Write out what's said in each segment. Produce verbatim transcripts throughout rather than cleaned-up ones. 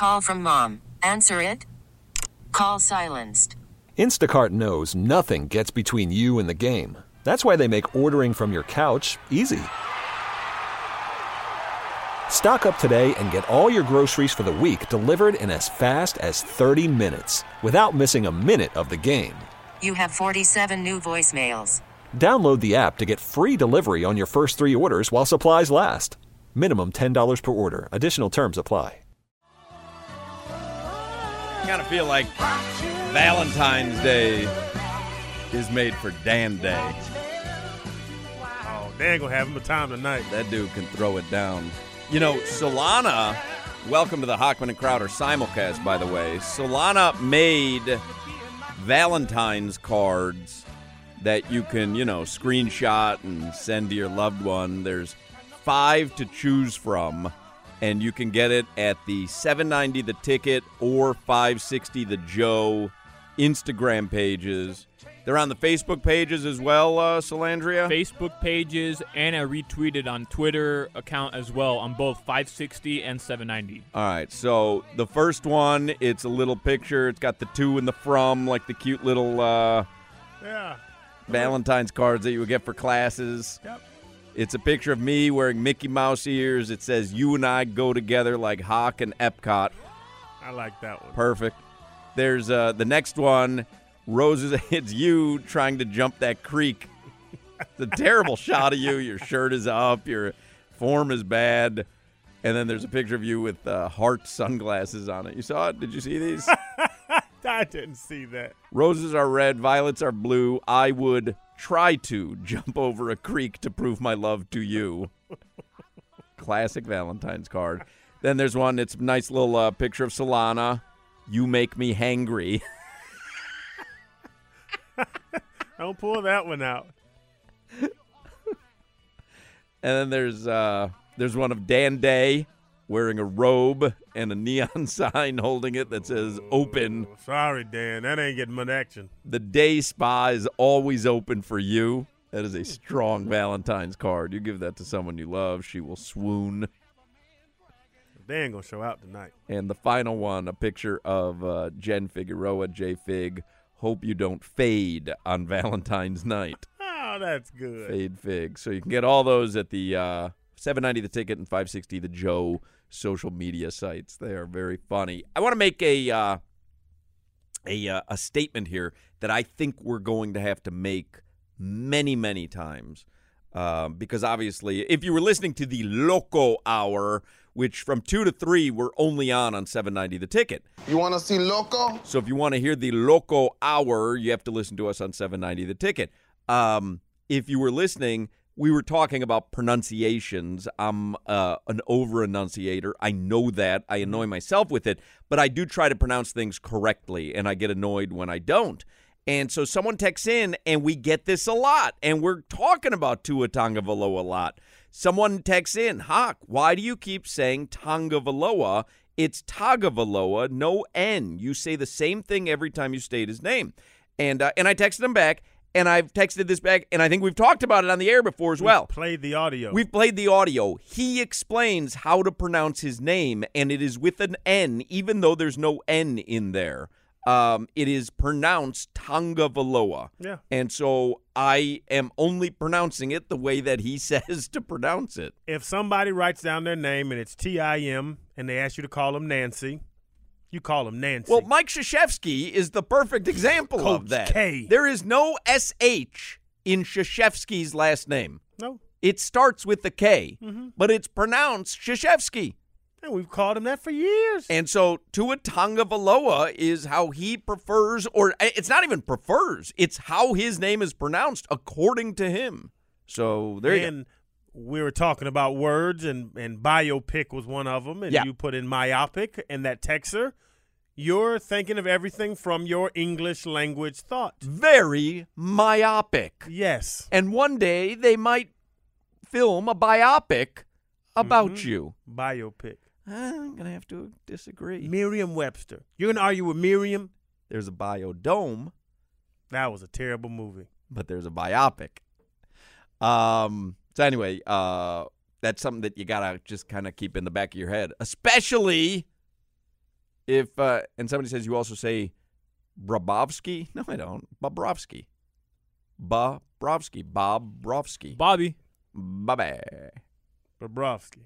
Call from mom. Answer it. Call silenced. Instacart knows nothing gets between you and the game. That's why they make ordering from your couch easy. Stock up today and get all your groceries for the week delivered in as fast as thirty minutes without missing a minute of the game. You have forty-seven new voicemails. Download the app to get free delivery on your first three orders while supplies last. Minimum ten dollars per order. Additional terms apply. I kind of feel like Valentine's Day is made for Dan Day. Oh, Dan gonna have him a time tonight. That dude can throw it down. You know, Solana, welcome to the Hockman and Crowder simulcast, by the way. Solana made Valentine's cards that you can, you know, screenshot and send to your loved one. There's five to choose from, and you can get it at the seven ninety The Ticket or five sixty The Joe Instagram pages. They're on the Facebook pages as well, uh, Solandria? Facebook pages, and I retweeted on Twitter account as well on both five sixty and seven ninety. All right, so the first one, it's a little picture. It's got the to and the from, like the cute little uh, yeah. Valentine's cards that you would get for classes. Yep. It's a picture of me wearing Mickey Mouse ears. It says, you and I go together like Hawk and Epcot. I like that one. Perfect. There's uh, the next one. Roses, it's you trying to jump that creek. It's a terrible shot of you. Your shirt is up. Your form is bad. And then there's a picture of you with uh, heart sunglasses on it. You saw it? Did you see these? I didn't see that. Roses are red. Violets are blue. I would try to jump over a creek to prove my love to you. Classic Valentine's card. Then there's one. It's a nice little uh, picture of Solana. You make me hangry. Don't pull that one out. And then there's uh, there's one of Dan Day wearing a robe and a neon sign holding it that says open. Oh, sorry, Dan. That ain't getting much action. The day spa is always open for you. That is a strong Valentine's card. You give that to someone you love, she will swoon. Dan gonna show out tonight. And the final one, a picture of uh, Jen Figueroa, J Fig. Hope you don't fade on Valentine's night. Oh, that's good. Fade Fig. So you can get all those at the uh, seven ninety The Ticket and five sixty The Joe social media sites. They are very funny. I want to make a uh, a uh, a statement here that I think we're going to have to make many, many times. Uh, because obviously, if you were listening to the Loco Hour, which from two to three we're only on on seven ninety The Ticket. You want to see Loco? So if you want to hear the Loco Hour, you have to listen to us on seven ninety The Ticket. Um, if you were listening, we were talking about pronunciations. I'm uh, an over-enunciator. I know that. I annoy myself with it. But I do try to pronounce things correctly, and I get annoyed when I don't. And so someone texts in, and we get this a lot, and we're talking about Tua Tagovailoa a lot. Someone texts in, Hawk, why do you keep saying Tagovailoa? It's Tagovailoa, no N. You say the same thing every time you state his name. And uh, and I texted him back, and I've texted this back, and I think we've talked about it on the air before as We've well. played the audio. We've played the audio. He explains how to pronounce his name, and it is with an N, even though there's no N in there. Um, it is pronounced Tagovailoa. Yeah. And so I am only pronouncing it the way that he says to pronounce it. If somebody writes down their name and it's T I M and they ask you to call them Nancy, you call them Nancy. Well, Mike Krzyzewski is the perfect example Coach of that. K. There is no S H in Krzyzewski's last name. No. It starts with the K, Mm-hmm. but it's pronounced Krzyzewski. And we've called him that for years. And so Tua Tagovailoa is how he prefers, or it's not even prefers, it's how his name is pronounced according to him. So there you and we were talking about words, and, and biopic was one of them, and Yeah. you put in myopic and that texter. You're thinking of everything from your English language thought. Very myopic. Yes. And one day they might film a biopic about Mhm. you. Biopic. I'm going to have to disagree. Merriam-Webster. You're going to argue with Miriam? There's a biodome, That was a terrible movie. but there's a biopic. Um. So anyway, uh, that's something that you got to just kind of keep in the back of your head, especially If uh, and somebody says you also say Brabowski. No, I don't. Bobrovsky. Bobrovsky. Bobrovsky. Bobby. Bobby. Bobrovsky.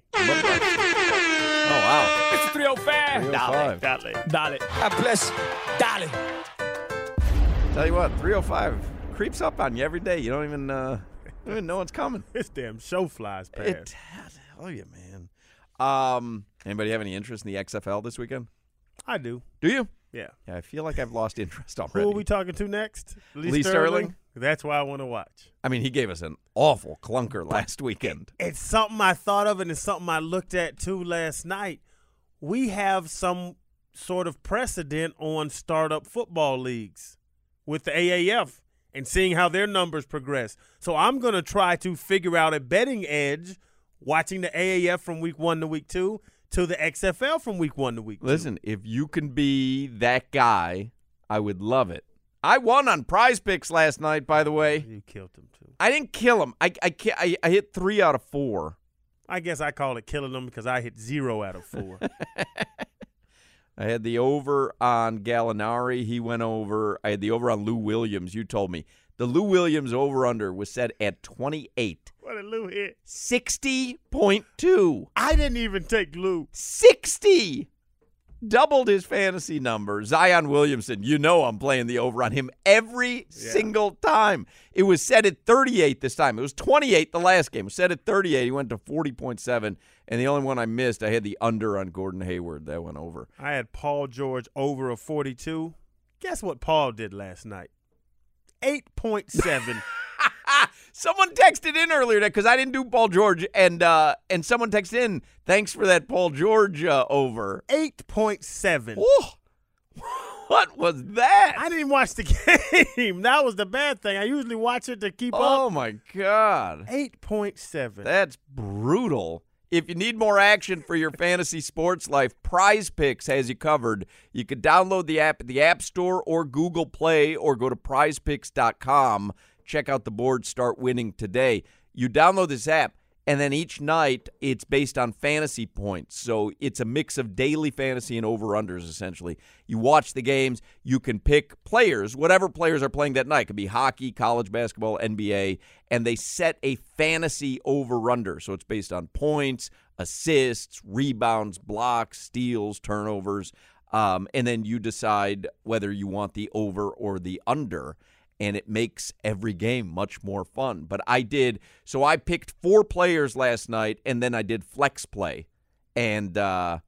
Oh, wow. It's three oh five. three oh five. Dale. Dale. God bless. Dale. Tell you what, three oh five creeps up on you every day. You don't even, uh, you don't even know it's coming. This damn show flies past. It, I tell you, man. Um, anybody have any interest in the X F L this weekend? I do. Do you? Yeah. Yeah, I feel like I've lost interest Who already. are we talking to next? Lee, Lee Sterling? Sterling? That's why I want to watch. I mean, he gave us an awful clunker last weekend. It's something I thought of, and it's something I looked at, too, last night. We have some sort of precedent on startup football leagues with the A A F and seeing how their numbers progress. So I'm going to try to figure out a betting edge watching the A A F from week one to week two to the X F L from week one to week two. Listen, if you can be that guy, I would love it. I won on Prize Picks last night, by the way. You killed them, too. I didn't kill him. I, I, I, I hit three out of four. I guess I call it killing them because I hit zero out of four. I had the over on Gallinari. He went over. I had the over on Lou Williams. You told me. The Lou Williams over-under was set at twenty-eight. What did Lou hit? sixty point two. I didn't even take Lou. sixty. Doubled his fantasy number. Zion Williamson, you know I'm playing the over on him every Yeah. single time. It was set at thirty-eight this time. It was twenty-eight the last game. It was set at thirty-eight. He went to forty point seven. And the only one I missed, I had the under on Gordon Hayward. That went over. I had Paul George over a forty-two. Guess what Paul did last night? eight point seven. Someone texted in earlier because I didn't do Paul George, and uh, and someone texted in, thanks for that Paul George uh, over. eight point seven. Oh, what was that? I didn't even watch the game. That was the bad thing. I usually watch it to keep oh, up. my God. eight point seven. That's brutal. If you need more action for your fantasy sports life, Prize Picks has you covered. You can download the app at the App Store or Google Play or go to prize picks dot com. Check out the board, start winning today. You download this app, and then each night it's based on fantasy points. So it's a mix of daily fantasy and over-unders, essentially. You watch the games. You can pick players, whatever players are playing that night. It could be hockey, college basketball, N B A, and they set a fantasy over-under. So it's based on points, assists, rebounds, blocks, steals, turnovers, um, and then you decide whether you want the over or the under. And it makes every game much more fun. But I did, so I picked four players last night, and then I did flex play. And uh,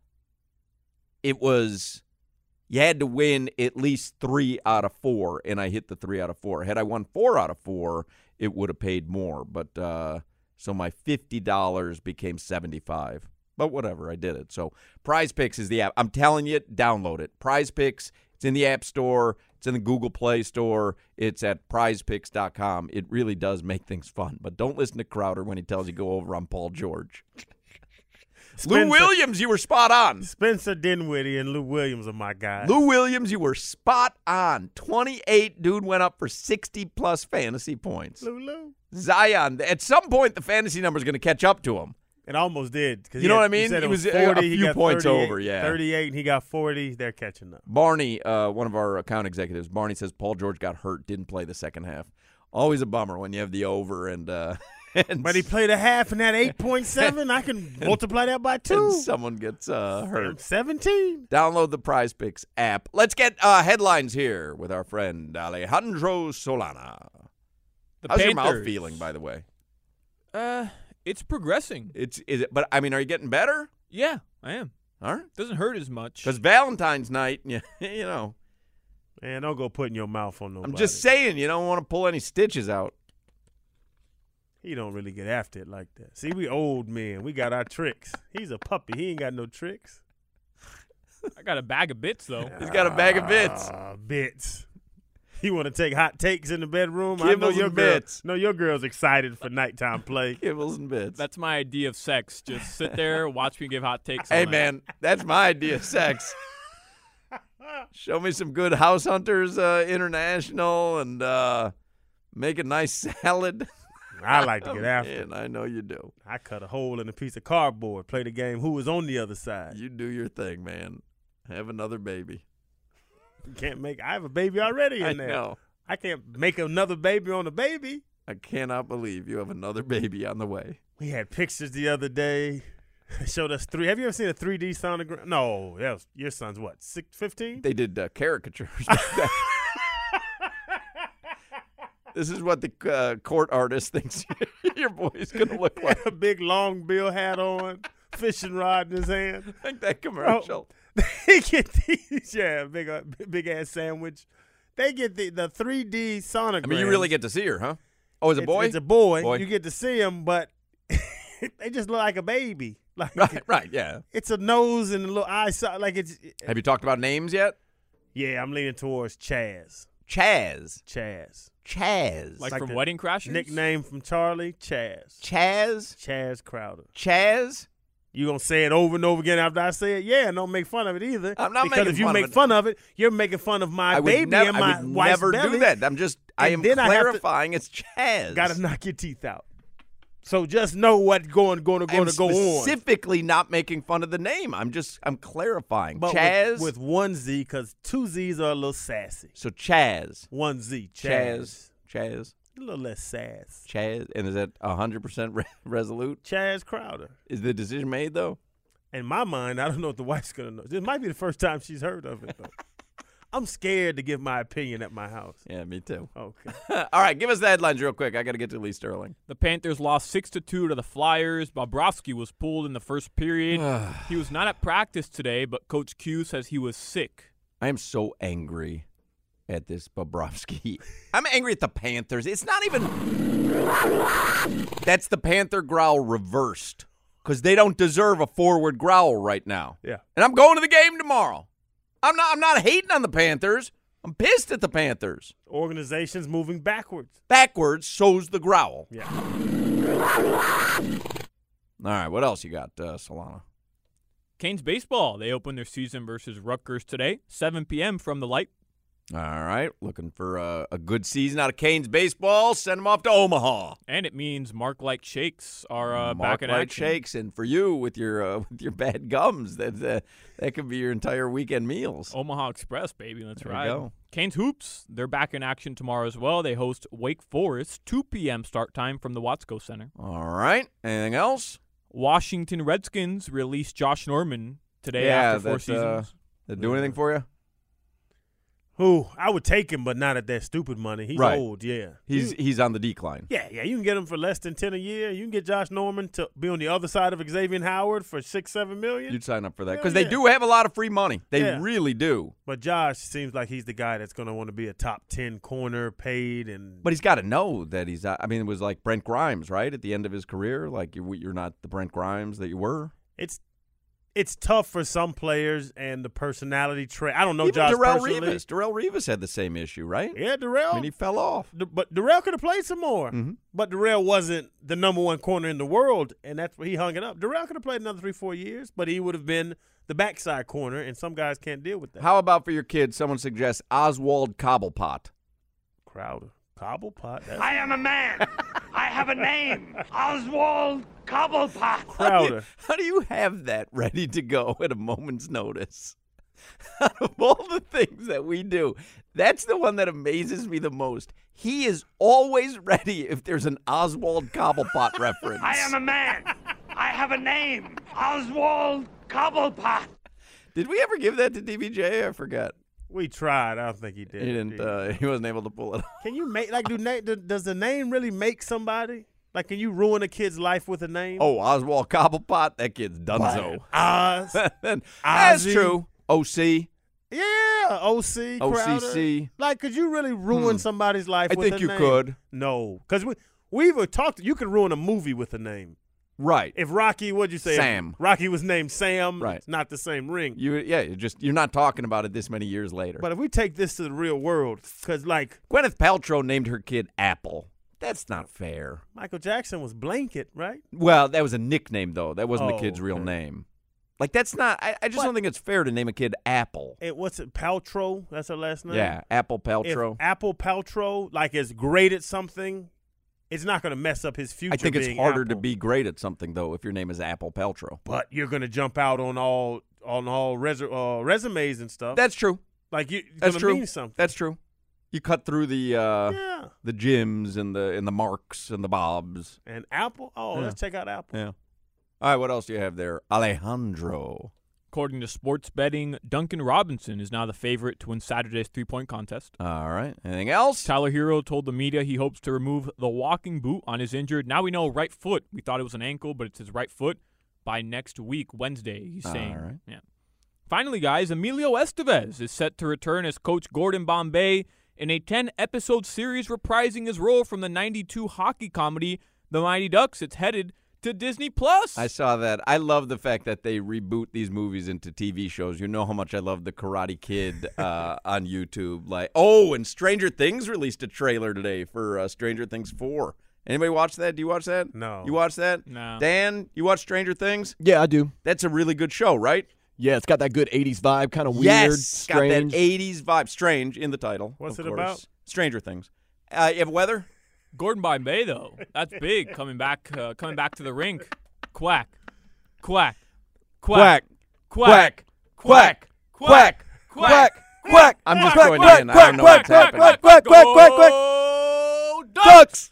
it was, you had to win at least three out of four, and I hit the three out of four. Had I won four out of four, it would have paid more. But uh, so my fifty dollars became seventy-five dollars. But whatever, I did it. So Prize Picks is the app. I'm telling you, download it. Prize Picks, it's in the App Store. It's in the Google Play Store. It's at prize picks dot com. It really does make things fun. But don't listen to Crowder when he tells you go over on Paul George. Spencer, Lou Williams, you were spot on. Spencer Dinwiddie and Lou Williams are my guys. Lou Williams, you were spot on. twenty-eight, dude went up for sixty-plus fantasy points. Lou Lou. Zion, at some point, the fantasy number is going to catch up to him. It almost did. 'Cause You know had- what I mean? said It it was was a- a forty. he few got points thirty-eight, over, yeah. thirty-eight, and he got forty. They're catching up. Barney, uh, one of our account executives, Barney says Paul George got hurt, didn't play the second half. Always a bummer when you have the over and uh, and, But he played a half in that eight point seven. I can multiply that by and two. someone gets uh, hurt. seventeen. Download the Prize Picks app. Let's get uh, headlines here with our friend Alejandro Solana. The How's your mouth Panthers. feeling, by the way? Uh, it's progressing. It's is it, but I mean, are you getting better? Yeah, I am. All right, Doesn't hurt as much. because Valentine's night, you, you know, Man, don't go putting your mouth on nobody. I'm just saying, you don't want to pull any stitches out. He don't really get after it like that. See, we old men. We got our tricks. He's a puppy. He ain't got no tricks. I got a bag of bits though. He's got a bag of bits. Ah, bits. You want to take hot takes in the bedroom? I know Kibbles your and girl, bits. No, your girl's excited for nighttime play. Kibbles and bits. That's my idea of sex. Just sit there, watch me give hot takes. Hey, all night. man, that's my idea of sex. Show me some good House Hunters uh, International and uh, make a nice salad. I like to get after it. And I know you do. I cut a hole in a piece of cardboard, play the game Who is on the other side. You do your thing, man. Have another baby. You can't make. I have a baby already in I there. know. I can't make another baby on a baby. I cannot believe you have another baby on the way. We had pictures the other day. They showed us three. Have you ever seen a three D sonogram? No, that was, your son's what, six, fifteen? They did uh, caricatures. This is what the uh, court artist thinks your boy's going to look like. A big long bill hat on, fishing rod in his hand. Like that commercial. Oh, they get these, yeah, big uh, big ass sandwich. They get the, the three D sonogram. I mean, you really get to see her, huh? Oh, is it a boy? It's a boy. boy. You get to see him, but they just look like a baby. Like Right, right, yeah. It's a nose and a little eye. So, like it's. Have you talked about names yet? Yeah, I'm leaning towards Chaz. Chaz. Chaz. Chaz. Like, Like from the Wedding Crashers? Nickname from Charlie, Chaz. Chaz? Chaz Crowder. Chaz? You gonna say it over and over again after I say it? Yeah, and don't make fun of it either. I'm not because making if you fun of make it. fun of it, you're making fun of my I would, baby nev- and my I would wife's never belly. do that. I'm just, I And am then I have to- clarifying it's Chaz. Gotta knock your teeth out. So just know what's going, going to, I'm going to go on. specifically not making fun of the name. I'm just, I'm clarifying. But Chaz? with, with one Z, because two Z's are a little sassy. So Chaz. One Z, Chaz. Chaz. Chaz. A little less sass. Chaz. And is that one hundred percent re- resolute? Chaz Crowder. Is the decision made, though? In my mind, I don't know if the wife's going to know. This might be the first time she's heard of it, though. I'm scared to give my opinion at my house. Yeah, me too. Okay. All right, give us the headlines real quick. I got to get to Lee Sterling. The Panthers lost six to two to the Flyers. Bobrovsky was pulled in the first period. He was not at practice today, but Coach Q says he was sick. I am so angry at this Bobrovsky. I'm angry at the Panthers. It's not even – that's the Panther growl reversed because they don't deserve a forward growl right now. Yeah. And I'm going to the game tomorrow. I'm not I'm not hating on the Panthers. I'm pissed at the Panthers. Organization's moving backwards. Backwards, so's the growl. Yeah. All right, what else you got, uh, Solana? Canes baseball. They open their season versus Rutgers today, seven p.m. from the Light. All right, looking for uh, a good season out of Canes baseball. Send them off to Omaha. And it means Mark Light Shakes are uh, Mark back in Light action. Shakes, and for you with your uh, with your bad gums, that uh, that could be your entire weekend meals. Omaha Express, baby. Let's There you ride. go. Canes Hoops, they're back in action tomorrow as well. They host Wake Forest, two p.m. start time from the Watsco Center. All right, anything else? Washington Redskins released Josh Norman today Yeah, after four that, uh, seasons. Did it do anything for you? Who I would take him, but not at that stupid money. He's Right. old, yeah. He's You- he's on the decline. yeah, yeah. You can get him for less than ten a year. You can get Josh Norman to be on the other side of Xavier Howard for six, seven million. You'd sign up for that Hell because they yeah. do have a lot of free money. They Yeah. really do. But Josh seems like he's the guy that's going to want to be a top ten corner, paid, and But he's got to know that he's. I mean, it was like Brent Grimes, right? At the end of his career, like you, you're not the Brent Grimes that you were. it's it's tough for some players and the personality trait. I don't know Even Josh Darrell personally. Revis. Darrell Revis had the same issue, right? Yeah, Darrell. I mean, he fell off. D- but Darrell could have played some more. Mhm. But Darrell wasn't the number one corner in the world, and that's where he hung it up. Darrell could have played another three, four years, but he would have been the backside corner, and some guys can't deal with that. How about for your kids? Someone suggests Oswald Cobblepot. Crowder. Cobblepot. That's I am a man. I have a name. Oswald Cobblepot. Crowder. How do you have that ready to go at a moment's notice? Out of all the things that we do, that's the one that amazes me the most. He is always ready if there's an Oswald Cobblepot reference. I am a man. I have a name. Oswald Cobblepot. Did we ever give that to D B J? I forgot. We tried. I don't think he did. He didn't. Uh, he wasn't able to pull it off. Can you make like do, na- do does the name really make somebody? Like, can you ruin a kid's life with a name? Oh, Oswald Cobblepot. That kid's donezo. Oz. That's Ozzy. true. O C. Yeah, O C. Crowder. O C C. Like, could you really ruin Hmm. somebody's life I with think a you name? could. No, because we we've talked. You could ruin a movie with a name. Right. If Rocky, what'd you say? If Sam. Rocky was named Sam. Right. It's not the same ring. You yeah, you're just you're not talking about it this many years later. But if we take this to the real world, because like Gwyneth Paltrow named her kid Apple. That's not fair. Michael Jackson was Blanket, right? Well, that was a nickname though. That wasn't Oh, the kid's real okay. name. Like that's not I, I just But- don't think it's fair to name a kid Apple. It what's it? Paltrow. That's her last name. Yeah, Apple If Paltrow. Apple Paltrow like is great at something, it's not going to mess up his future. I think it's being harder to Apple. be great at something though if your name is Apple Paltrow. But you're going to jump out on all on all res- uh, resumes and stuff. That's true. like you, it's That's gonna true. mean something. That's true. You cut through the uh, yeah. the Jims and the and the Marks and the Bobs. And Apple. Oh, Yeah. let's check out Apple. Yeah. All right. What else do you have there, Alejandro? According to sports betting, Duncan Robinson is now the favorite to win Saturday's three-point contest. All right. Anything else? Tyler Hero told the media he hopes to remove the walking boot on his injured. Now we know right foot. We thought it was an ankle, but it's his right foot. By next week, Wednesday, he's saying. All right. Yeah. Finally, guys, Emilio Estevez is set to return as Coach Gordon Bombay in a ten-episode series reprising his role from the ninety-two hockey comedy The Mighty Ducks. It's headed to Disney Plus. I saw that. I love the fact that they reboot these movies into T V shows. You know how much I love the Karate Kid uh, on YouTube. Like, oh, and Stranger Things released a trailer today for uh, Stranger Things four. Anybody watch that? Do you watch that? No. You watch that? No. Dan, you watch Stranger Things? Yeah, I do. That's a really good show, right? Yeah, it's got that good eighties vibe, kind of weird, yes, strange. got that eighties vibe. Strange in the title. What's of it course. about? Stranger Things. Uh, you have weather? Gordon Bombay, though, that's big. coming back, uh, coming back to the rink. Quack, quack, quack, quack, quack, quack, quack, quack. I'm just Quack, going quack, in. I quack, don't know quack, what's quack, happening. quack, quack, quack, quack, quack. Go Ducks.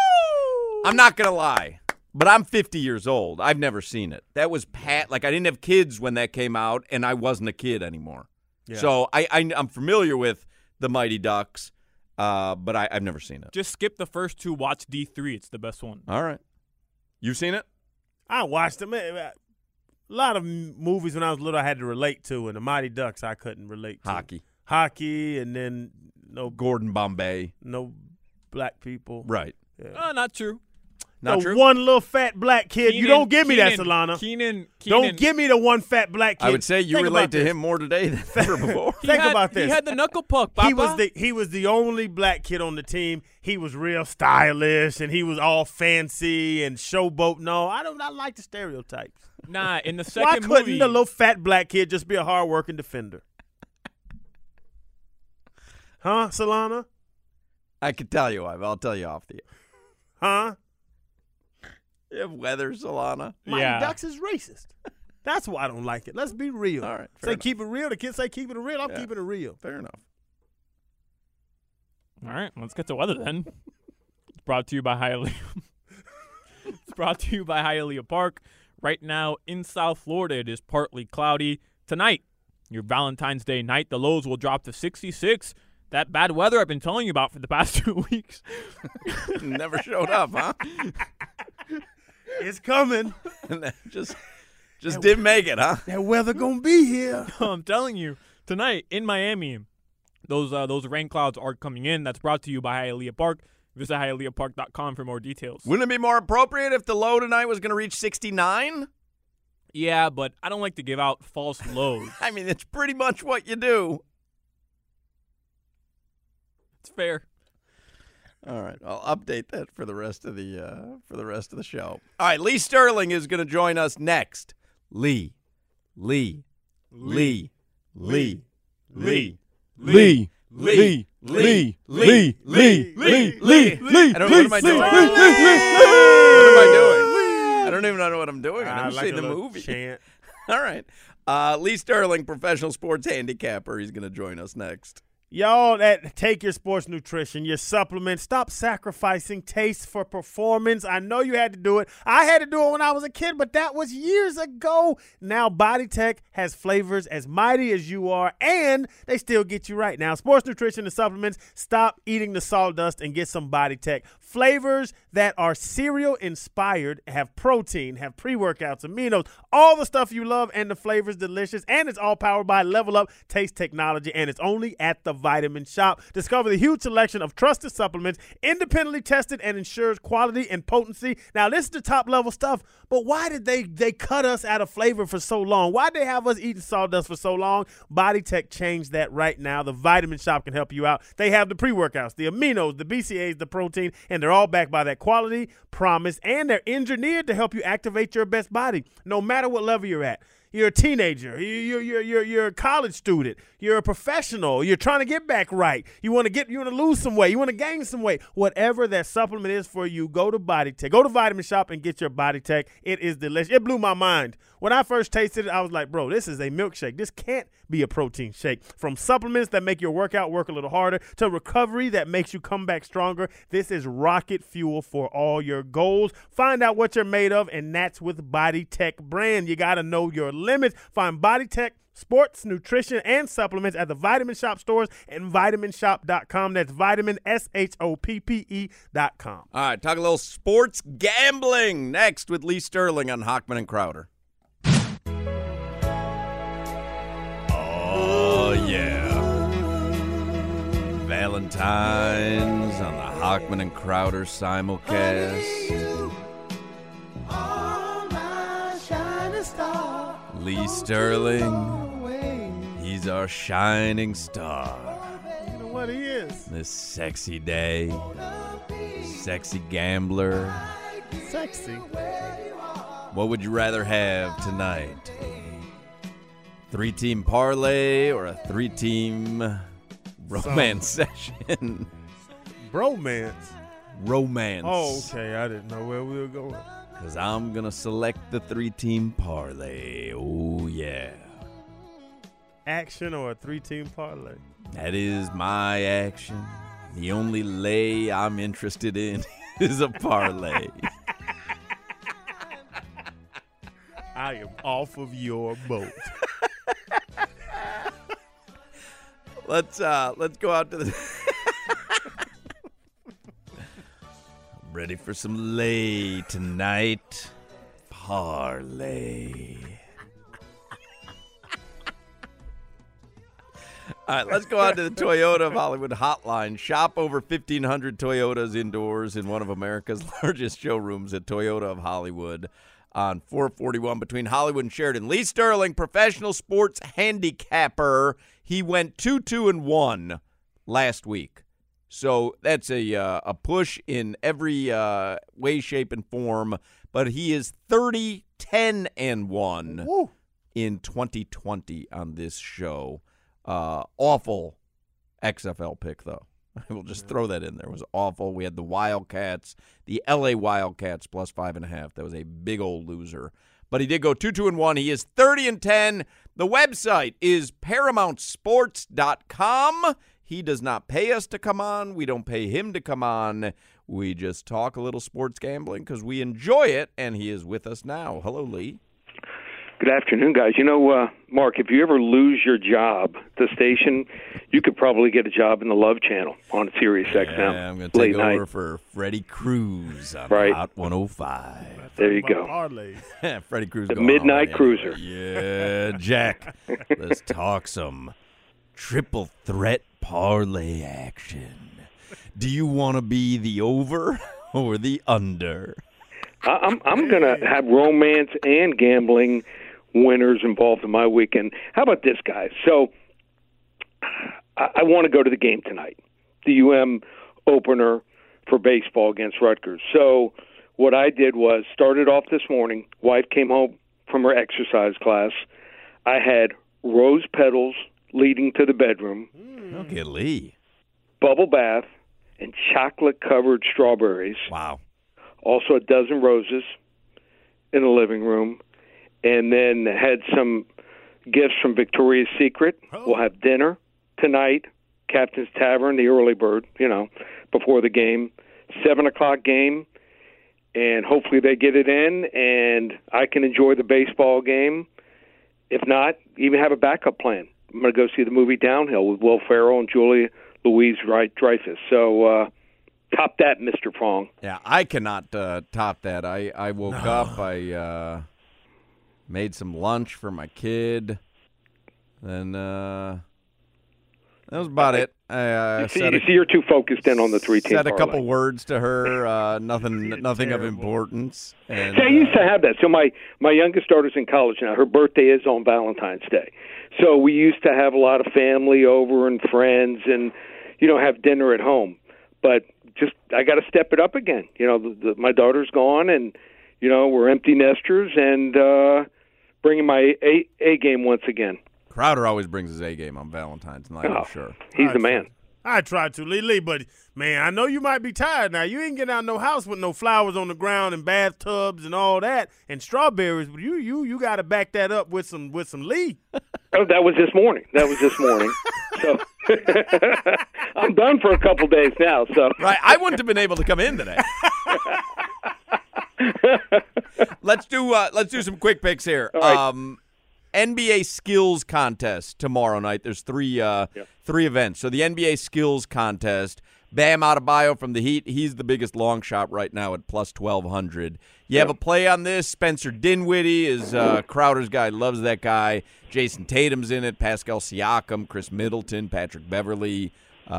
Woo! I'm not going to lie, but I'm fifty years old. I've never seen it. That was Pat. Like, I didn't have kids when that came out, and I wasn't a kid anymore. Yeah. So I, I, I'm familiar with the Mighty Ducks, uh, but I, I've never seen it. Just skip the first two. Watch D three. It's the best one. All right. You've seen it? I watched them. A lot of m- movies when I was little I had to relate to, and the Mighty Ducks I couldn't relate to. Hockey. Hockey, and then no Gordon Bombay. no black people. Right. Yeah. Uh, not true. Not the true? one little fat black kid. you Keenan- don't give me that, Keenan- Solana. Keenan, Keenan. Don't give me the one fat black kid. I would say you Think relate about to this. him more today than ever before. He Think had- about this. He had the knuckle puck, Papa. He was the he was the only black kid on the team. He was real stylish and he was all fancy and showboat. No, I don't. I like the stereotypes. Nah, in the Why second couldn't movie. the little fat black kid just be a hard-working defender? Huh, Solana? I could tell you why, but I'll tell you off the air. Huh? You have weather, Solana. Mighty Yeah. Ducks is racist. That's why I don't like it. Let's be real. All right, fair Say enough. keep it real. The kids say keep it real. I'm Yeah. keeping it real. Fair enough. All right, let's get to weather then. It's brought to you by Hialeah. It's brought to you by Hialeah Park. Right now in South Florida, it is partly cloudy. Tonight, your Valentine's Day night, the lows will drop to sixty-six. That bad weather I've been telling you about for the past two weeks. Never showed up, huh? It's coming. And then just just didn't make it, huh? That weather gonna be here. I'm telling you, tonight in Miami, those uh, those rain clouds are coming in. That's brought to you by Hialeah Park. Visit hialeah park dot com for more details. Wouldn't it be more appropriate if the low tonight was going to reach sixty-nine? Yeah, but I don't like to give out false lows. I mean, it's pretty much what you do. It's fair. All right, I'll update that for the rest of the uh, for the rest of the show. All right, Lee Sterling is going to join us next. Lee, Lee, Lee, Lee, Lee, Lee, Lee, Lee, Lee, Lee, Lee, Lee, Lee, Lee. I don't know what am I doing. Lee, What Lee, am I doing? I don't even know what I'm doing. I I never like seen a the little movie. chant. All right, uh, Lee Sterling, professional sports handicapper. He's going to join us next. Y'all that take your sports nutrition, your supplements, stop sacrificing taste for performance. I know you had to do it. I had to do it when I was a kid, but that was years ago. Now BodyTech has flavors as mighty as you are, and they still get you right. Now, sports nutrition and supplements, stop eating the sawdust and get some BodyTech. Flavors that are cereal-inspired, have protein, have pre-workouts, aminos, all the stuff you love, and the flavor's delicious, and it's all powered by Level Up Taste Technology, and it's only at the Vitamin Shop. Discover the huge selection of trusted supplements, independently tested and ensures quality and potency. Now, this is the top level stuff, but why did they they cut us out of flavor for so long? Why did they have us eating sawdust for so long? BodyTech changed that right now. The Vitamin Shop can help you out. They have the pre-workouts, the aminos, the B C As, the protein, and they're all backed by that quality, promise, and they're engineered to help you activate your best body, no matter what level you're at. You're a teenager. You're you're you're you're a college student. You're a professional. You're trying to get back right. You want to get you want to lose some weight. You want to gain some weight. Whatever that supplement is for you, go to Body Tech. Go to Vitamin Shop and get your Body Tech. It is delicious. It blew my mind. When I first tasted it, I was like, bro, this is a milkshake. This can't be a protein shake. From supplements that make your workout work a little harder to recovery that makes you come back stronger, this is rocket fuel for all your goals. Find out what you're made of, and that's with Body Tech brand. You got to know your limits. Find Body Tech sports, nutrition, and supplements at the Vitamin Shop stores and vitamin shop dot com. That's vitamin, S H O P P E dot com. All right, talk a little sports gambling next with Lee Sterling on Hochman and Crowder. Oh, yeah. Valentine's on the Hochman and Crowder simulcast. Lee Sterling, he's our shining star. You know what he is? This sexy day, sexy gambler. Sexy. What would you rather have tonight? Three-team parlay or a three-team romance session? Bromance. Romance. Oh, okay. I didn't know where we were going. Because I'm going to select the three-team parlay. Oh, yeah. Action or a three-team parlay? That is my action. The only lay I'm interested in is a parlay. I am off of your boat. Let's uh, let's go out to the. Ready for some lay tonight? Parlay. All right, let's go on to the Toyota of Hollywood hotline. Shop over fifteen hundred Toyotas indoors in one of America's largest showrooms at Toyota of Hollywood on four forty-one between Hollywood and Sheridan. Lee Sterling, professional sports handicapper. He went two two and one last week. So that's a uh, a push in every uh, way, shape, and form. But he is thirty, ten, and one Woo. in twenty twenty on this show. Uh, awful X F L pick, though. I will just throw that in there. It was awful. We had the Wildcats, the L A Wildcats, plus five and a half. That was a big old loser. But he did go two two and one. He is thirty and ten. The website is paramount sports dot com. He does not pay us to come on. We don't pay him to come on. We just talk a little sports gambling because we enjoy it, and he is with us now. Hello, Lee. Good afternoon, guys. You know, uh, Mark, if you ever lose your job at the station, you could probably get a job in the Love Channel on Sirius X M. Yeah, I'm going to take late over night. for Freddie Cruz on Right. Hot one oh five. There you go. Parlays. Freddie Cruz The going Midnight all Cruiser. Yeah, Jack. Let's talk some triple threat parlay action. Do you want to be the over or the under? I- I'm I'm going to have romance and gambling winners involved in my weekend. How about this, guys? So I, I want to go to the game tonight, the U M opener for baseball against Rutgers. So what I did was started off this morning. Wife came home from her exercise class. I had rose petals leading to the bedroom, Look at Lee. bubble bath, and chocolate-covered strawberries. Wow. Also a dozen roses in the living room, and then had some gifts from Victoria's Secret. Oh. We'll have dinner tonight, Captain's Tavern, the early bird, you know, before the game. Seven o'clock game, and hopefully they get it in, and I can enjoy the baseball game. If not, even have a backup plan. I'm going to go see the movie Downhill with Will Ferrell and Julia Louis-Dreyfus. So uh, top that, Mister Fong. Yeah, I cannot uh, top that. I, I woke No. up, I uh, made some lunch for my kid, then uh, that was about it. I uh, You see, said you a, see you're too focused in on the three-team said a parlay. couple words to her, uh, nothing nothing of terrible. importance. And, See, I used uh, to have that. So my, my youngest daughter's in college now. Her birthday is on Valentine's Day. So we used to have a lot of family over and friends and, you know, have dinner at home. But just I got to step it up again. You know, the, the, my daughter's gone and, you know, we're empty nesters and uh, bringing my A, A game once again. Crowder always brings his A game on Valentine's night, Oh, I'm sure. He's the man. I try to, Lee Lee, but man, I know you might be tired now. You ain't getting out no house with no flowers on the ground and bathtubs and all that and strawberries, but you you you got to back that up with some with some Lee. Oh, that was this morning. That was this morning. So I'm done for a couple days now. So Right, I wouldn't have been able to come in today. let's do uh, let's do some quick picks here. right. Um, N B A skills contest tomorrow night. There's three uh, Yeah. three events. So the N B A skills contest. Bam Adebayo from the Heat. He's the biggest long shot right now at plus twelve hundred. You have a play on this. Spencer Dinwiddie is uh, Crowder's guy. Loves that guy. Jason Tatum's in it. Pascal Siakam, Chris Middleton, Patrick Beverly.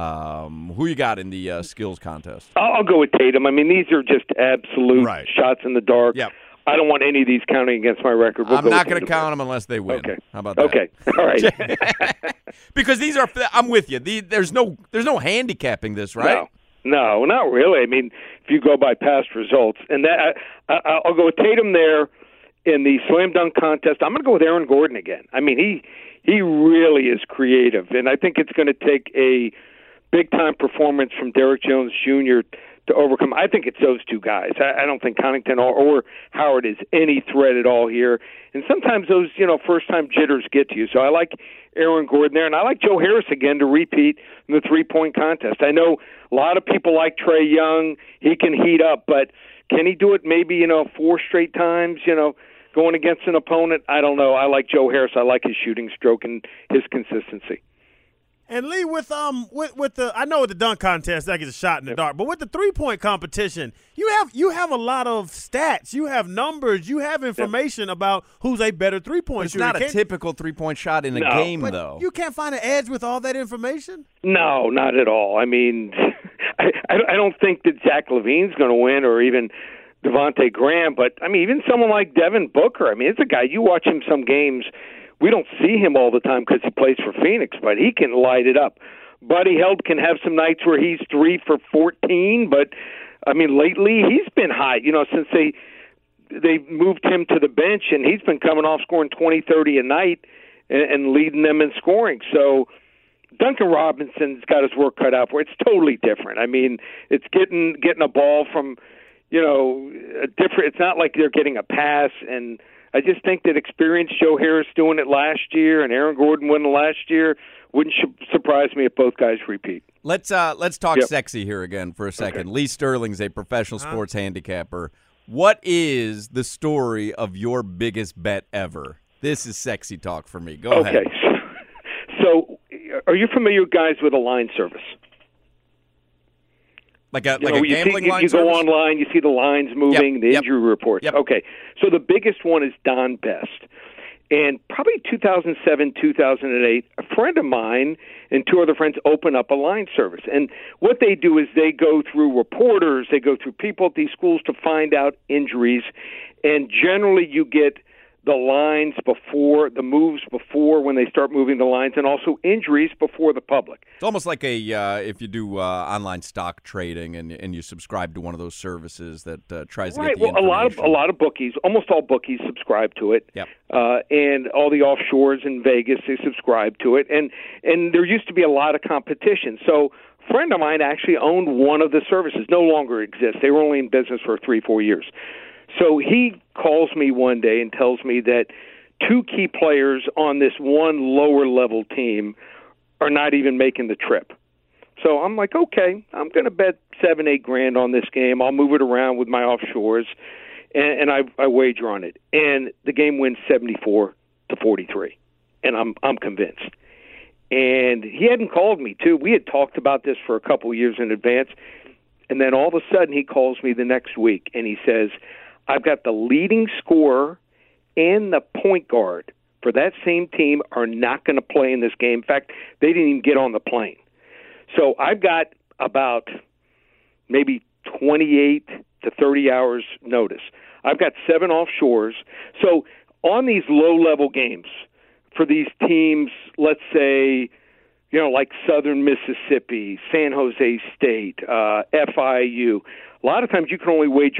Um, who you got in the uh, skills contest? I'll, I'll go with Tatum. I mean, these are just absolute Right. shots in the dark. Yep. I don't want any of these counting against my record. We'll I'm go not with going to Tatum. count them unless they win. Okay. How about that? Okay. All right. Because these are, I'm with you. The, there's no, there's no handicapping this, right? No, no, not really. I mean, if you go by past results, and that I, I, I'll go with Tatum there in the slam dunk contest. I'm going to go with Aaron Gordon again. I mean, he he really is creative, and I think it's going to take a big time performance from Derrick Jones Junior to overcome. I think it's those two guys. I, I don't think Connaughton or, or Howard is any threat at all here. And sometimes those, you know, first time jitters get to you. So I like Aaron Gordon there, and I like Joe Harris again to repeat in the three point contest. I know a lot of people like Trae Young. He can heat up, but can he do it maybe, you know, four straight times, you know, going against an opponent? I don't know. I like Joe Harris. I like his shooting stroke and his consistency. And Lee, with um, with with the, I know with the dunk contest that gets a shot in the dark, but with the three point competition, you have you have a lot of stats, you have numbers, you have information about who's a better three point It's shooter. not a Can't- typical three point shot in a No. game, but though. you can't find an edge with all that information. No, not at all. I mean, I, I don't think that Zach LaVine's going to win, or even Devontae Graham. But I mean, even someone like Devin Booker. I mean, it's a guy you watch him some games. We don't see him all the time because he plays for Phoenix, but he can light it up. Buddy Hield can have some nights where he's three for fourteen, but I mean, lately he's been high. You know, since they they moved him to the bench, and he's been coming off scoring twenty, thirty a night and, and leading them in scoring. So Duncan Robinson's got his work cut out for it. It's totally different. I mean, it's getting getting a ball from, you know, a different. It's not like they're getting a pass, and I just think that experienced Joe Harris doing it last year and Aaron Gordon winning last year wouldn't sh- surprise me if both guys repeat. Let's uh, let's talk Yep. sexy here again for a second. Okay. Lee Sterling's a professional sports handicapper. What is the story of your biggest bet ever? This is sexy talk for me. Go Okay, ahead. so, so are you familiar, guys, with a line service? Like a You like know, a you gambling see, you, line you go service? online, you see the lines moving, Yep, the yep. injury reports. Yep. Okay, so the biggest one is Don Best. And probably two thousand seven, two thousand eight, a friend of mine and two other friends open up a line service. And what they do is they go through reporters, they go through people at these schools to find out injuries. And generally you get the lines before, the moves before when they start moving the lines, and also injuries before the public. It's almost like a uh, if you do uh, online stock trading and and you subscribe to one of those services that uh, tries to Right. get the Well, a lot of a information. lot of bookies, almost all bookies, subscribe to it. Yep. Uh, and all the offshores in Vegas, they subscribe to it. And and there used to be a lot of competition. So a friend of mine actually owned one of the services. No longer exists. They were only in business for three, four years. So he calls me one day and tells me that two key players on this one lower level team are not even making the trip. So I'm like, okay, I'm going to bet seven, eight grand on this game. I'll move it around with my offshores, and, and I, I wager on it. And the game wins seventy-four to forty-three, and I'm I'm convinced. And he hadn't called me too. We had talked about this for a couple years in advance, and then all of a sudden he calls me the next week and he says, I've got the leading scorer and the point guard for that same team are not going to play in this game. In fact, they didn't even get on the plane. So I've got about maybe twenty-eight to thirty hours notice. I've got seven offshores. So on these low-level games for these teams, let's say, you know, like Southern Mississippi, San Jose State, uh, F I U, a lot of times you can only wager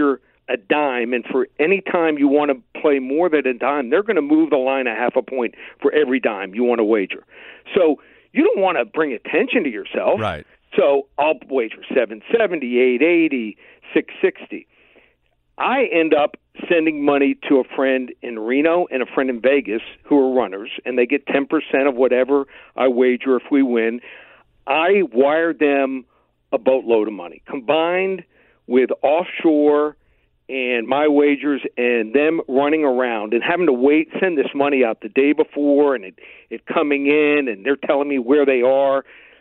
a dime, and for any time you want to play more than a dime, they're going to move the line a half a point for every dime you want to wager. So you don't want to bring attention to yourself. Right. So I'll wager seven seventy, eight eighty, six sixty. I end up sending money to a friend in Reno and a friend in Vegas who are runners, and they get ten percent of whatever I wager if we win. I wire them a boatload of money, combined with offshore and my wagers and them running around and having to wait, send this money out the day before and it, it coming in, and they're telling me where they are.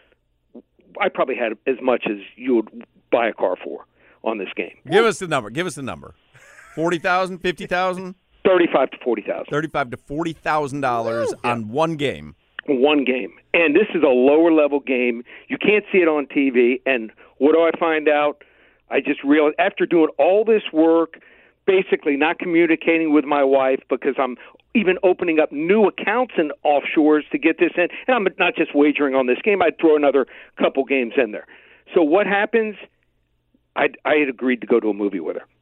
I probably had as much as you would buy a car for on this game. Give us the number. Give us the number. forty thousand dollars, fifty thousand dollars? thirty-five to forty thousand dollars. thirty-five to forty thousand dollars on one game. One game. And this is a lower level game. You can't see it on T V. And what do I find out? I just realized after doing all this work, basically not communicating with my wife because I'm even opening up new accounts in offshores to get this in. And I'm not just wagering on this game. I'd throw another couple games in there. So what happens? I I had agreed to go to a movie with her.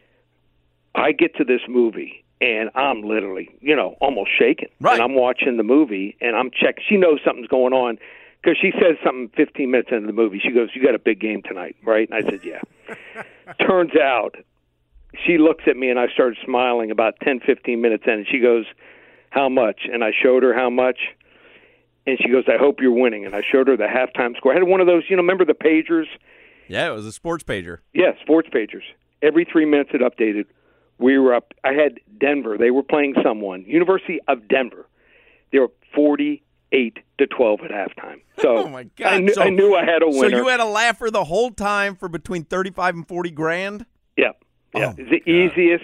I get to this movie, and I'm literally, you know, almost shaking. Right. And I'm watching the movie, and I'm checking. She knows something's going on because she says something fifteen minutes into the movie. She goes, "You got a big game tonight, right?" And I said, "Yeah." Turns out, she looks at me, and I started smiling about ten, fifteen minutes in, and she goes, "How much?" And I showed her how much. And she goes, "I hope you're winning." And I showed her the halftime score. I had one of those, you know, remember the pagers? Yeah, it was a sports pager. Yeah, sports pagers. Every three minutes it updated. We were up. I had Denver. They were playing someone. University of Denver. They were forty-eight to twelve at halftime. So oh my God. I, knew, so, I knew I had a winner. So you had a laugher the whole time for between thirty-five and forty grand? Yeah. Yeah. Oh It's the easiest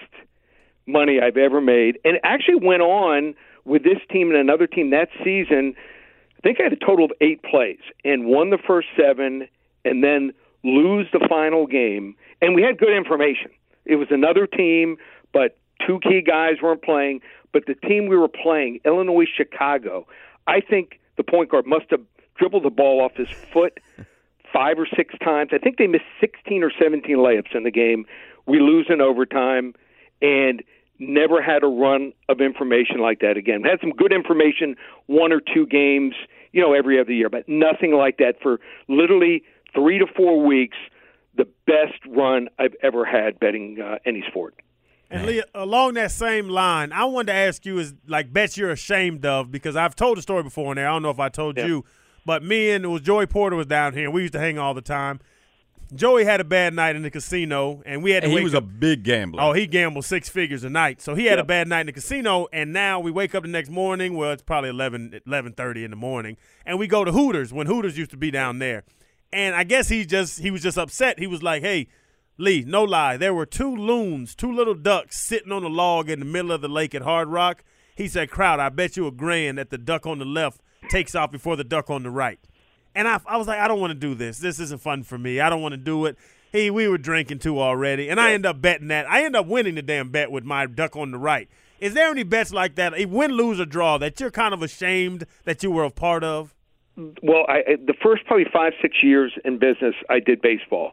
money I've ever made. And it actually went on with this team and another team that season. I think I had a total of eight plays and won the first seven and then lose the final game. And we had good information. It was another team, but two key guys weren't playing. But the team we were playing, Illinois Chicago, I think the point guard must have dribbled the ball off his foot five or six times. I think they missed sixteen or seventeen layups in the game. We lose in overtime and never had a run of information like that again. We had some good information, one or two games, you know, every other year, but nothing like that for literally three to four weeks. The best run I've ever had betting uh, any sport. And Lee, along that same line, I wanted to ask you is like bets you're ashamed of, because I've told the story before in there. I don't know if I told yeah. you, but me and it was Joey Porter was down here, and we used to hang all the time. Joey had a bad night in the casino, and we had to and wake he was up. a big gambler. Oh, he gambled six figures a night. So he had yep. a bad night in the casino, and now we wake up the next morning. Well, it's probably eleven, eleven thirty in the morning, and we go to Hooters when Hooters used to be down there. And I guess he just he was just upset. He was like, "Hey, Lee, no lie, there were two loons, two little ducks sitting on a log in the middle of the lake at Hard Rock." He said, "Crowd, I bet you a grand that the duck on the left takes off before the duck on the right." And I, I was like, "I don't want to do this. This isn't fun for me. I don't want to do it." Hey, we were drinking too already, and I end up betting that. I end up winning the damn bet with my duck on the right. Is there any bets like that, a win, lose, or draw, that you're kind of ashamed that you were a part of? Well, I, the first probably five, six years in business, I did baseball.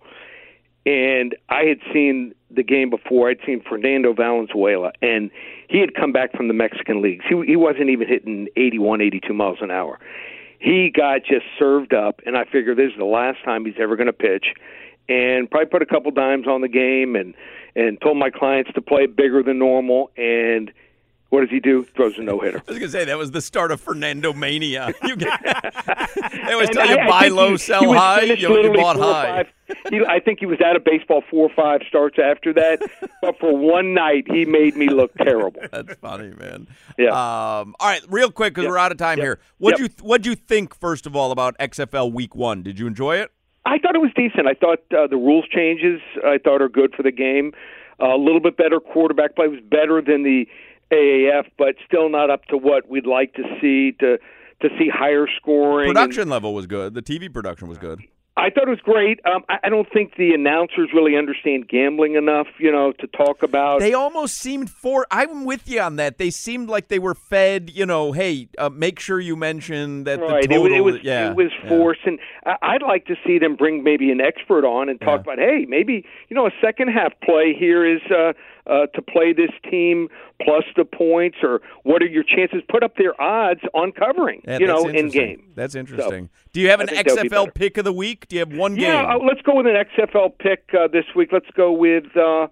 And I had seen the game before. I'd seen Fernando Valenzuela, and he had come back from the Mexican leagues. He, he wasn't even hitting eighty-one, eighty-two miles an hour. He got just served up, and I figured this is the last time he's ever going to pitch. And probably put a couple dimes on the game and, and told my clients to play bigger than normal. And what does he do? Throws a no-hitter. I was going to say, that was the start of Fernando Mania. You get, they always And tell you I- I buy think low, he- sell he was high. finished You, you literally bought four or high. five. He, I think he was out of baseball four or five starts after that. But for one night, he made me look terrible. That's funny, man. Yeah. Um, all right, real quick, because Yep. we're out of time Yep. here. What'd Yep. you What'd you think, first of all, about X F L Week One? Did you enjoy it? I thought it was decent. I thought uh, the rules changes I thought are good for the game. Uh, a little bit better quarterback play. It was better than the A A F, but still not up to what we'd like to see to to see higher scoring. Production level was good. The T V production was good. I thought it was great. Um, I, I don't think the announcers really understand gambling enough, you know, to talk about. They almost seemed for. I'm with you on that. They seemed like they were fed. You know, hey, uh, make sure you mention that right. the total. It, it was yeah, it was yeah. forced, and I, I'd like to see them bring maybe an expert on and talk Yeah. about, hey, maybe you know a second half play here is uh, uh, to play this team plus the points, or what are your chances? Put up their odds on covering, Yeah, you that's know, in interesting. game. That's So, interesting. Do you have I an think X that would F be L better. pick of the week? Do you have one Yeah, game? uh, let's go with an X F L pick uh, this week. Let's go with uh,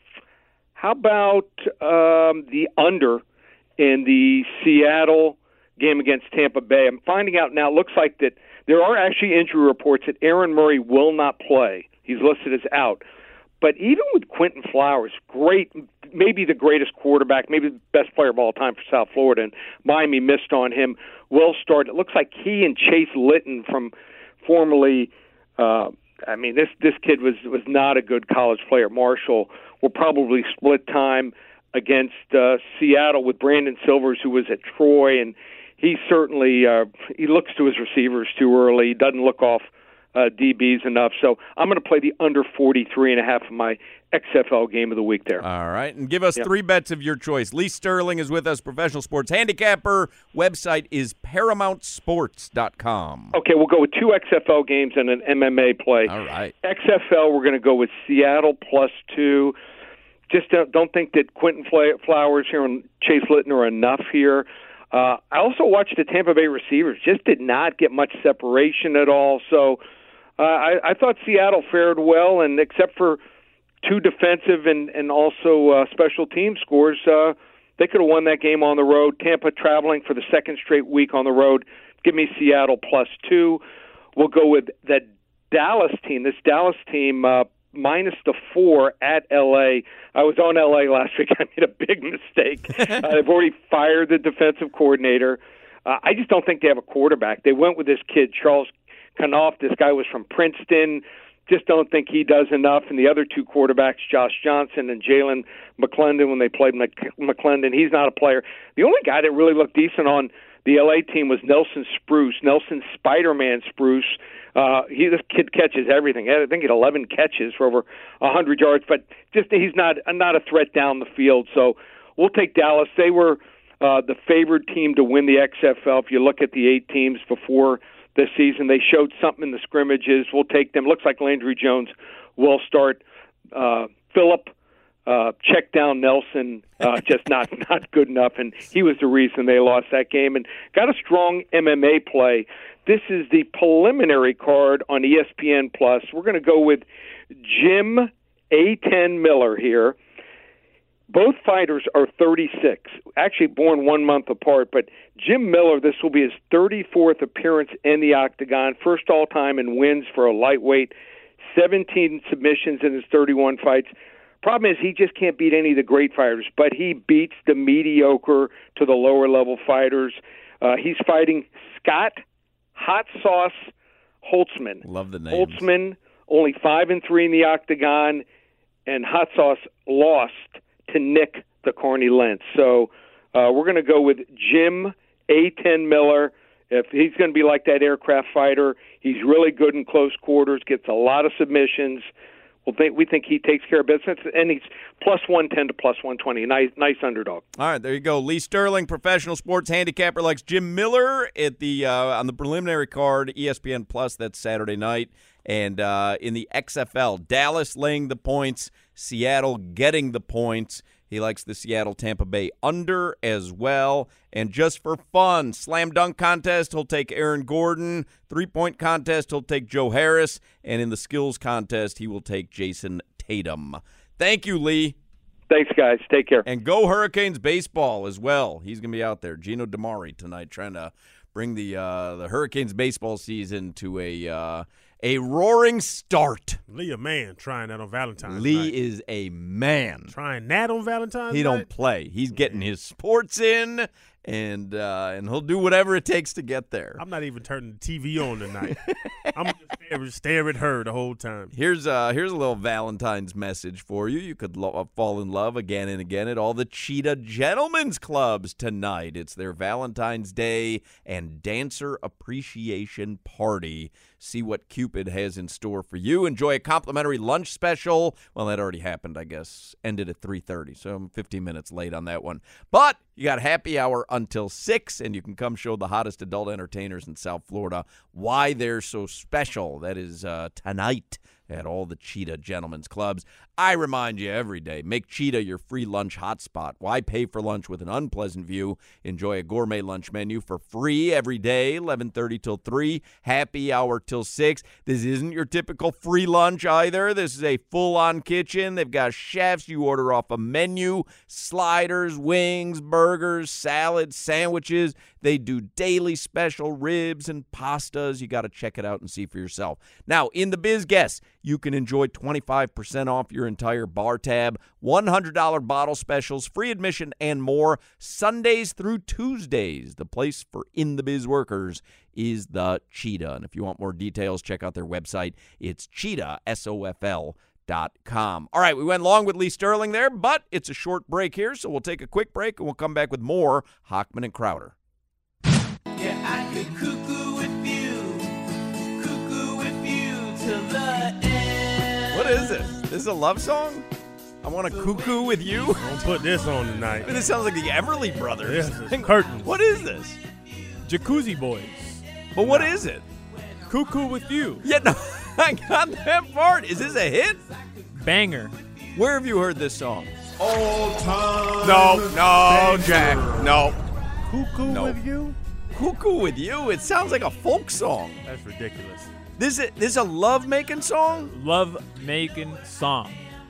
how about um, the under in the Seattle game against Tampa Bay? I'm finding out now. It looks like that there are actually injury reports that Aaron Murray will not play. He's listed as out. But even with Quentin Flowers, great, maybe the greatest quarterback, maybe the best player of all time for South Florida, and Miami missed on him, will start. It looks like he and Chase Litton from formerly, uh, I mean, this this kid was, was not a good college player. Marshall will probably split time against uh, Seattle with Brandon Silvers, who was at Troy, and he certainly uh, he looks to his receivers too early. He doesn't look off Uh, D Bs enough. So I'm going to play the under forty-three and a half of my X F L game of the week there. All right, and give us Yep. three bets of your choice. Lee Sterling is with us, professional sports handicapper. Website is paramount sports dot com. Okay, we'll go with two X F L games and an M M A play. All right. X F L, we're going to go with Seattle plus two. Just don't, don't think that Quentin Flowers here and Chase Litton are enough here. Uh, I also watched the Tampa Bay receivers. Just did not get much separation at all. So uh, I, I thought Seattle fared well, and except for two defensive and, and also uh, special team scores, uh, they could have won that game on the road. Tampa traveling for the second straight week on the road. Give me Seattle plus two. We'll go with that Dallas team. This Dallas team uh, minus the four at L A. I was on L A last week. I made a big mistake. uh, they've already fired the defensive coordinator. Uh, I just don't think they have a quarterback. They went with this kid, Charles Kanoff. This guy was from Princeton. Just don't think he does enough. And the other two quarterbacks, Josh Johnson and Jalen McClendon, when they played Mc- McClendon, he's not a player. The only guy that really looked decent on the L A team was Nelson Spruce, Nelson Spider-Man Spruce. Uh, he this kid catches everything. I think he had eleven catches for over one hundred yards, but just he's not not a threat down the field. So we'll take Dallas. They were uh, the favored team to win the X F L. If you look at the eight teams before this season, they showed something in the scrimmages. We'll take them. Looks like Landry Jones will start. Uh, Phillip uh, check down Nelson, uh, just not not good enough, and he was the reason they lost that game. And got a strong M M A play. This is the preliminary card on E S P N Plus. We're going to go with Jim A ten Miller here. Both fighters are thirty-six, actually born one month apart, but Jim Miller, this will be his thirty-fourth appearance in the octagon, first all-time in wins for a lightweight, seventeen submissions in his thirty-one fights. Problem is he just can't beat any of the great fighters, but he beats the mediocre to the lower-level fighters. Uh, he's fighting Scott Hot Sauce Holtzman. Love the names. Holtzman, only five and three in the octagon, and Hot Sauce lost to Nick the Corny Lentz. So uh, we're going to go with Jim A ten Miller. If he's going to be like that aircraft fighter, he's really good in close quarters, gets a lot of submissions. We'll think, we think he takes care of business, and he's plus one ten to plus one twenty. Nice, nice underdog. All right, there you go. Lee Sterling, professional sports handicapper, likes Jim Miller at the uh, on the preliminary card, E S P N Plus. That's Saturday night. And uh, in the X F L, Dallas laying the points, Seattle getting the points. He likes the Seattle-Tampa Bay under as well. And just for fun, slam dunk contest, he'll take Aaron Gordon. Three-point contest, he'll take Joe Harris. And in the skills contest, he will take Jason Tatum. Thank you, Lee. Thanks, guys. Take care. And go Hurricanes baseball as well. He's going to be out there. Gino DiMare tonight trying to bring the uh, the Hurricanes baseball season to a uh, a roaring start. Lee a man trying that on Valentine's Lee night. is a man. Trying that on Valentine's He night? don't play. He's getting his sports in and uh, and he'll do whatever it takes to get there. I'm not even turning the T V on tonight. I'm just stare, stare at her the whole time. Here's uh here's a little Valentine's message for you. You could lo- fall in love again and again at all the Cheetah Gentlemen's Clubs tonight. It's their Valentine's Day and Dancer Appreciation Party. See what Cupid has in store for you. Enjoy a complimentary lunch special. Well, that already happened, I guess. Ended at three thirty, so I'm fifteen minutes late on that one. But you got happy hour until six, and you can come show the hottest adult entertainers in South Florida why they're so special. That is uh, tonight at all the Cheetah Gentlemen's Clubs. I remind you every day, make Cheetah your free lunch hotspot. Why pay for lunch with an unpleasant view? Enjoy a gourmet lunch menu for free every day, eleven thirty till three, happy hour till six. This isn't your typical free lunch either. This is a full-on kitchen. They've got chefs. You order off a menu, sliders, wings, burgers, salads, sandwiches. They do daily special ribs and pastas. You got to check it out and see for yourself. Now, in the biz guests, you can enjoy twenty-five percent off your entire bar tab, one hundred dollars bottle specials, free admission, and more. Sundays through Tuesdays, the place for in the biz workers is the Cheetah. And if you want more details, check out their website. It's cheetah, S O F L dot com. All right, we went long with Lee Sterling there, but it's a short break here, so we'll take a quick break, and we'll come back with more Hochman and Crowder. Yeah, I could cuckoo with you, cuckoo with you till the end. What is this? This is a love song? I want to cuckoo with you? Don't put this on tonight. I mean, this sounds like the Everly Brothers. This is curtains. What is this? Jacuzzi Boys. But what is it? Cuckoo with You. Yeah, no, I got that part. Is this a hit? Banger. Where have you heard this song? All time. No, no, Jack. No. Cuckoo No. with you? Cuckoo with You? It sounds like a folk song. That's ridiculous. This is, this is a love-making song? Love-making song.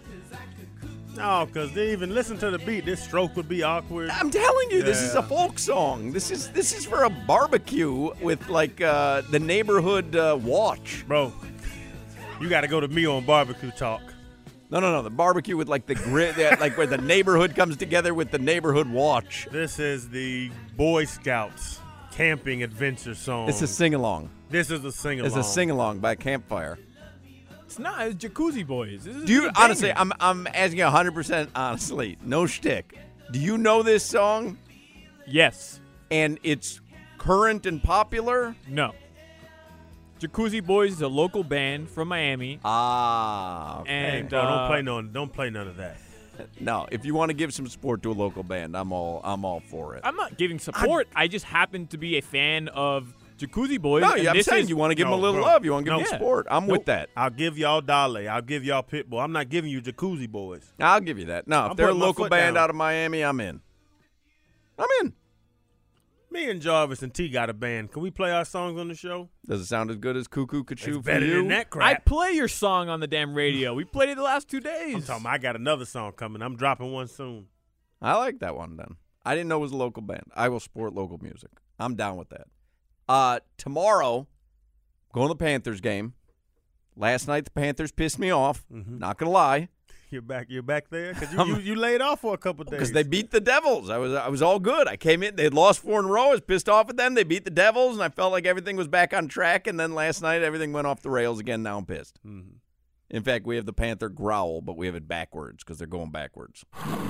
No, because they even listen to the beat. This stroke would be awkward. I'm telling you, this is a Yeah. folk song. This is this is for a barbecue with, like, uh, the neighborhood uh, watch. Bro, you got to go to me on Barbecue Talk. No, no, no. The barbecue with, like, the grid, like, where the neighborhood comes together with the neighborhood watch. This is the Boy Scouts camping adventure song. It's a sing-along. This is a sing-along. It's a sing-along by Campfire. It's not. It's Jacuzzi Boys. This is Do you a honestly? banger. I'm I'm asking you one hundred percent honestly, no shtick. Do you know this song? Yes. And it's current and popular? No. Jacuzzi Boys is a local band from Miami. Ah, okay. And Bro, uh, don't play none. Don't play none of that. No, if you want to give some support to a local band, I'm all I'm all for it. I'm not giving support. I just happen to be a fan of Jacuzzi Boys. No, and yeah, I'm this saying is, you want to give No, them a little bro. love. You want to give No. them support. I'm with that. I'll give y'all Dale. I'll give y'all Pitbull. I'm not giving you Jacuzzi Boys. I'll give you that. No, if I'm they're a putting my local foot band down. out of Miami, I'm in. I'm in. Me and Jarvis and T got a band. Can we play our songs on the show? Does it sound as good as Cuckoo Could It's Chew for better you? than that I crap. play your song on the damn radio. We played it the last two days. I'm talking. I got another song coming. I'm dropping one soon. I like that one then. I didn't know it was a local band. I will support local music. I'm down with that. Uh, tomorrow, going to the Panthers game. Last night the Panthers pissed me off. Mhm. Not gonna lie, You're back. You're back there because you, you you laid off for a couple days. because they beat the Devils. I was I was all good. I came in. They had lost four in a row. I was pissed off at them. They beat the Devils, and I felt like everything was back on track. And then last night everything went off the rails again. Now I'm pissed. Mhm. In fact, we have the Panther growl, but we have it backwards because they're going backwards.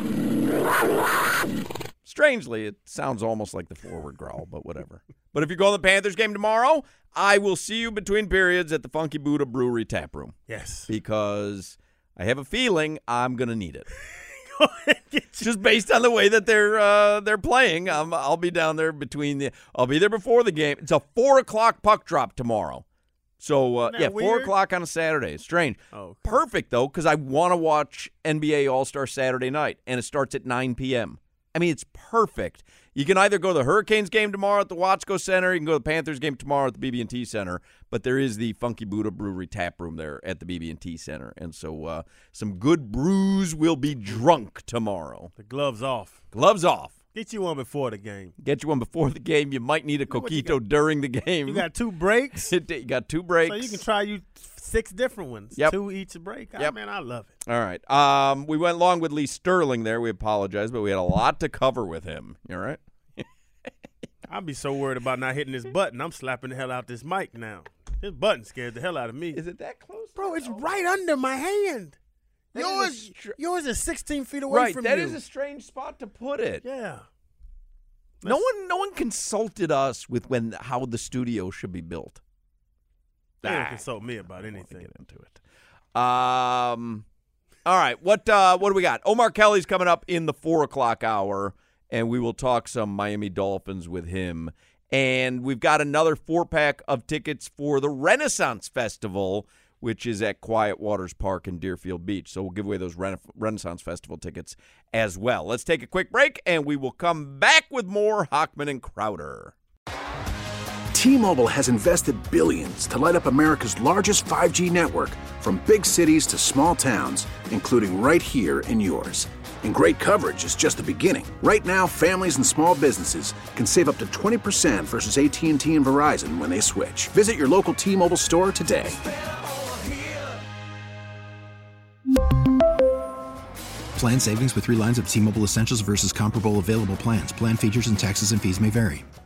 Strangely, it sounds almost like the forward growl, but whatever. But if you're going to the Panthers game tomorrow, I will see you between periods at the Funky Buddha Brewery Tap Room Yes. because I have a feeling I'm going to need it. Go ahead, get you- Just based on the way that they're uh, they're playing, um, I'll be down there between the. I'll be there before the game. It's a four o'clock puck drop tomorrow. So, uh, Isn't that yeah, four weird? o'clock on a Saturday. It's strange. Oh, Perfect, though, because I want to watch N B A All-Star Saturday night, and it starts at nine p.m. I mean, it's perfect. You can either go to the Hurricanes game tomorrow at the Watsco Center, you can go to the Panthers game tomorrow at the B B and T Center, but there is the Funky Buddha Brewery tap room there at the B B and T Center, and so uh, some good brews will be drunk tomorrow. the gloves off. Gloves off. Get you one before the game. Get you one before the game. You might need a know what you coquito during the game. You got two breaks, you got two breaks. so you can try you six different ones. Yep. Two each break. Ah, Yep. man, I love it. All right. Um, we went long with Lee Sterling there. We apologize, but we had a lot to cover with him. You all right? I'd be so worried about not hitting this button. I'm slapping the hell out this mic now. This button scared the hell out of me. Is it that close? Bro, it's right under my hand. That Yours, is str- yours is sixteen feet away right, from that you. is a strange spot to put it. Yeah. No one, no one consulted us with when how the studio should be built. They didn't Ah, consult me about I don't anything. wanna Get into it. Um. All right. What uh, what do we got? Omar Kelly's coming up in the four o'clock hour, and we will talk some Miami Dolphins with him. And we've got another four pack of tickets for the Renaissance Festival, which is at Quiet Waters Park in Deerfield Beach. So we'll give away those Rena- Renaissance Festival tickets as well. Let's take a quick break, and we will come back with more Hochman and Crowder. T-Mobile has invested billions to light up America's largest five G network, from big cities to small towns, including right here in yours. And great coverage is just the beginning. Right now, families and small businesses can save up to twenty percent versus A T and T and Verizon when they switch. Visit your local T-Mobile store today. Plan savings with three lines of T-Mobile Essentials versus comparable available plans. Plan features and taxes and fees may vary.